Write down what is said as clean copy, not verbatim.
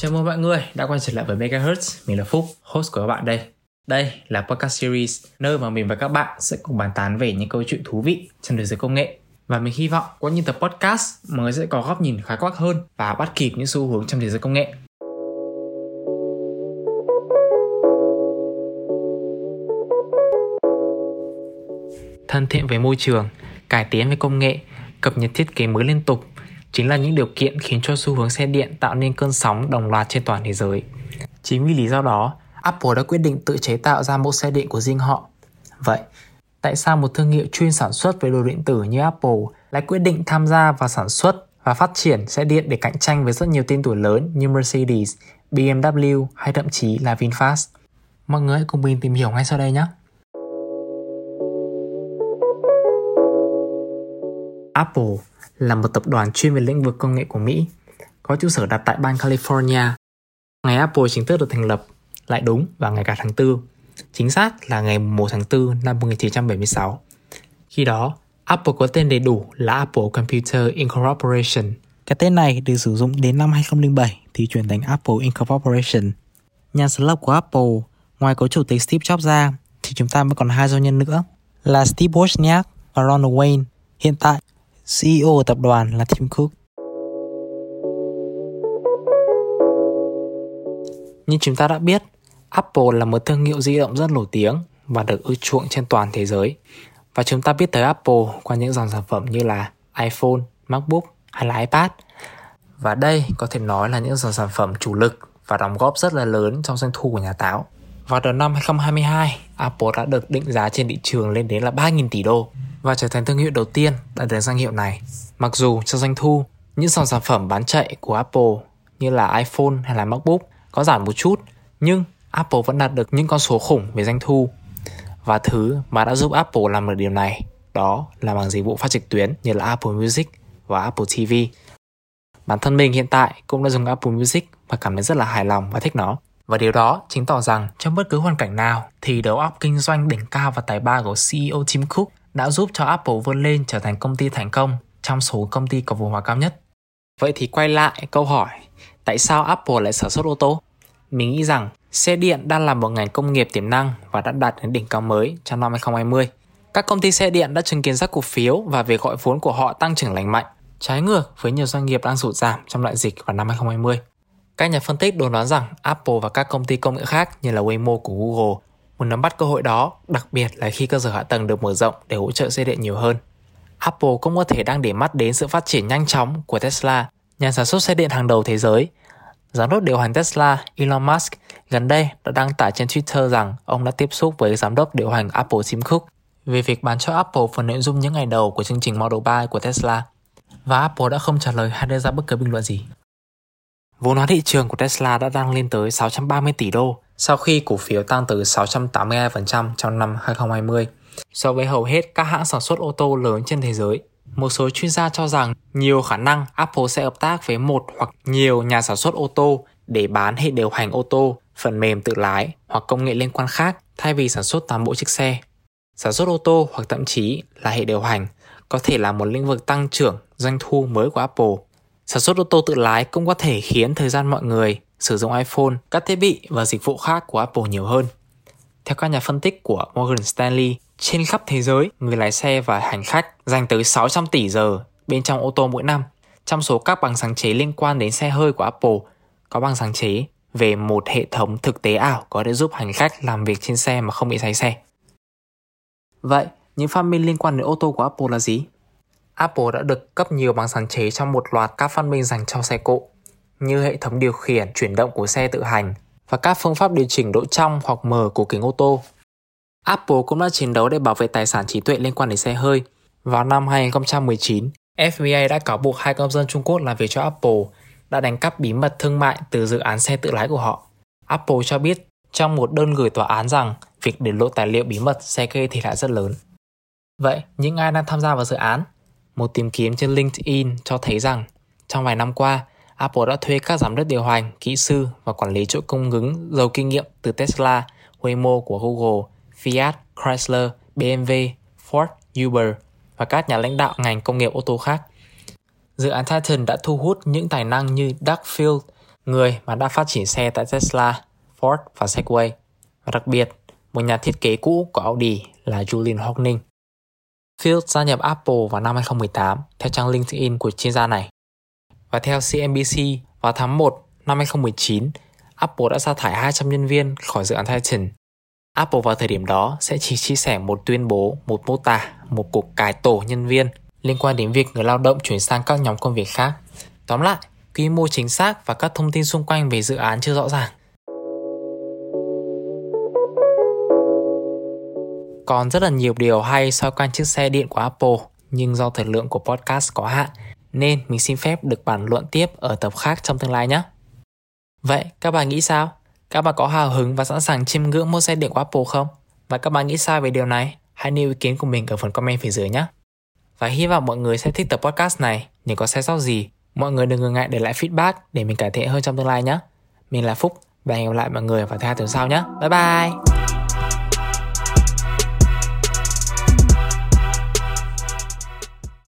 Chào mừng mọi người đã quay trở lại với Megahertz. Mình là Phúc, host của các bạn đây. Đây là podcast series nơi mà mình và các bạn sẽ cùng bàn tán về những câu chuyện thú vị trong thế giới công nghệ. Và mình hy vọng qua những tập podcast mọi người sẽ có góc nhìn khái quát hơn và bắt kịp những xu hướng trong thế giới công nghệ. Thân thiện với môi trường, cải tiến với công nghệ, cập nhật thiết kế mới liên tục chính là những điều kiện khiến cho xu hướng xe điện tạo nên cơn sóng đồng loạt trên toàn thế giới. Chính vì lý do đó, Apple đã quyết định tự chế tạo ra mẫu xe điện của riêng họ. Vậy, tại sao một thương hiệu chuyên sản xuất về đồ điện tử như Apple lại quyết định tham gia vào sản xuất và phát triển xe điện để cạnh tranh với rất nhiều tên tuổi lớn như Mercedes, BMW hay thậm chí là VinFast? Mọi người hãy cùng mình tìm hiểu ngay sau đây nhé! Apple là một tập đoàn chuyên về lĩnh vực công nghệ của Mỹ, có trụ sở đặt tại bang California. Ngày Apple chính thức được thành lập lại đúng vào ngày cả tháng 4, chính xác là ngày 1 tháng 4 năm 1976. Khi đó, Apple có tên đầy đủ là Apple Computer Incorporation. Cái tên này được sử dụng đến năm 2007 thì chuyển thành Apple Incorporation. Nhà sáng lập của Apple, ngoài có chủ tịch Steve Jobs ra, thì chúng ta mới còn hai doanh nhân nữa là Steve Wozniak và Ronald Wayne. Hiện tại, CEO của tập đoàn là Tim Cook. Như chúng ta đã biết, Apple là một thương hiệu di động rất nổi tiếng và được ưa chuộng trên toàn thế giới. Và chúng ta biết tới Apple qua những dòng sản phẩm như là iPhone, MacBook hay là iPad. Và đây có thể nói là những dòng sản phẩm chủ lực và đóng góp rất là lớn trong doanh thu của nhà Táo. Vào đầu năm 2022, Apple đã được định giá trên thị trường lên đến là 3.000 tỷ đô và trở thành thương hiệu đầu tiên đạt được danh hiệu này. Mặc dù cho doanh thu, những dòng sản phẩm bán chạy của Apple như là iPhone hay là MacBook có giảm một chút, nhưng Apple vẫn đạt được những con số khủng về doanh thu. Và thứ mà đã giúp Apple làm được điều này, đó là bằng dịch vụ phát trực tuyến như là Apple Music và Apple TV. Bản thân mình hiện tại cũng đã dùng Apple Music và cảm thấy rất là hài lòng và thích nó. Và điều đó chứng tỏ rằng trong bất cứ hoàn cảnh nào thì đầu óc kinh doanh đỉnh cao và tài ba của CEO Tim Cook đã giúp cho Apple vươn lên trở thành công ty thành công trong số công ty có vốn hóa cao nhất. Vậy thì quay lại câu hỏi, tại sao Apple lại sản xuất ô tô? Mình nghĩ rằng xe điện đang là một ngành công nghiệp tiềm năng và đã đạt đến đỉnh cao mới trong năm 2020. Các công ty xe điện đã chứng kiến các cổ phiếu và việc gọi vốn của họ tăng trưởng lành mạnh, trái ngược với nhiều doanh nghiệp đang sụt giảm trong đại dịch vào năm 2020. Các nhà phân tích đồn đoán rằng Apple và các công ty công nghệ khác như là Waymo của Google muốn nắm bắt cơ hội đó, đặc biệt là khi cơ sở hạ tầng được mở rộng để hỗ trợ xe điện nhiều hơn. Apple cũng có thể đang để mắt đến sự phát triển nhanh chóng của Tesla, nhà sản xuất xe điện hàng đầu thế giới. Giám đốc điều hành Tesla Elon Musk gần đây đã đăng tải trên Twitter rằng ông đã tiếp xúc với giám đốc điều hành Apple Tim Cook về việc bán cho Apple phần nội dung những ngày đầu của chương trình Model 3 của Tesla. Và Apple đã không trả lời hay đưa ra bất cứ bình luận gì. Vốn hóa thị trường của Tesla đã tăng lên tới 630 tỷ đô sau khi cổ phiếu tăng từ 682% trong năm 2020 so với hầu hết các hãng sản xuất ô tô lớn trên thế giới. Một số chuyên gia cho rằng nhiều khả năng Apple sẽ hợp tác với một hoặc nhiều nhà sản xuất ô tô để bán hệ điều hành ô tô, phần mềm tự lái hoặc công nghệ liên quan khác thay vì sản xuất toàn bộ chiếc xe. Sản xuất ô tô hoặc thậm chí là hệ điều hành có thể là một lĩnh vực tăng trưởng doanh thu mới của Apple. Sản xuất ô tô tự lái cũng có thể khiến thời gian mọi người sử dụng iPhone, các thiết bị và dịch vụ khác của Apple nhiều hơn. Theo các nhà phân tích của Morgan Stanley, trên khắp thế giới, người lái xe và hành khách dành tới 600 tỷ giờ bên trong ô tô mỗi năm. Trong số các bằng sáng chế liên quan đến xe hơi của Apple, có bằng sáng chế về một hệ thống thực tế ảo có thể giúp hành khách làm việc trên xe mà không bị say xe. Vậy, những phát minh liên quan đến ô tô của Apple là gì? Apple đã được cấp nhiều bằng sáng chế trong một loạt các phát minh dành cho xe cộ, như hệ thống điều khiển chuyển động của xe tự hành và các phương pháp điều chỉnh độ trong hoặc mở của kính ô tô. Apple cũng đã chiến đấu để bảo vệ tài sản trí tuệ liên quan đến xe hơi. Vào năm 2019, FBI đã cáo buộc 2 công dân Trung Quốc làm việc cho Apple đã đánh cắp bí mật thương mại từ dự án xe tự lái của họ. Apple cho biết trong một đơn gửi tòa án rằng việc để lộ tài liệu bí mật sẽ gây thiệt hại rất lớn. Vậy, những ai đang tham gia vào dự án? Một tìm kiếm trên LinkedIn cho thấy rằng trong vài năm qua, Apple đã thuê các giám đốc điều hành, kỹ sư và quản lý chuỗi cung ứng giàu kinh nghiệm từ Tesla, Waymo của Google, Fiat, Chrysler, BMW, Ford, Uber và các nhà lãnh đạo ngành công nghiệp ô tô khác. Dự án Titan đã thu hút những tài năng như Doug Field, người mà đã phát triển xe tại Tesla, Ford và Segway, và đặc biệt một nhà thiết kế cũ của Audi là Julian Houghney. Fields gia nhập Apple vào năm 2018 theo trang LinkedIn của chuyên gia này. Và theo CNBC, vào tháng 1 năm 2019, Apple đã sa thải 200 nhân viên khỏi dự án Titan. Apple vào thời điểm đó sẽ chỉ chia sẻ một tuyên bố, một mô tả, một cuộc cải tổ nhân viên liên quan đến việc người lao động chuyển sang các nhóm công việc khác. Tóm lại, quy mô chính xác và các thông tin xung quanh về dự án chưa rõ ràng. Còn rất là nhiều điều hay xoay quanh chiếc xe điện của Apple, nhưng do thời lượng của podcast có hạn nên mình xin phép được bàn luận tiếp ở tập khác trong tương lai nhé. Vậy các bạn nghĩ sao? Các bạn có hào hứng và sẵn sàng chiêm ngưỡng mua xe điện của Apple không? Và các bạn nghĩ sao về điều này? Hãy nêu ý kiến của mình ở phần comment phía dưới nhé. Và hy vọng mọi người sẽ thích tập podcast này. Nếu có sai sót gì, mọi người đừng ngần ngại để lại feedback để mình cải thiện hơn trong tương lai nhé. Mình là Phúc và hẹn gặp lại mọi người vào thứ 2 tuần sau nhé. Bye bye!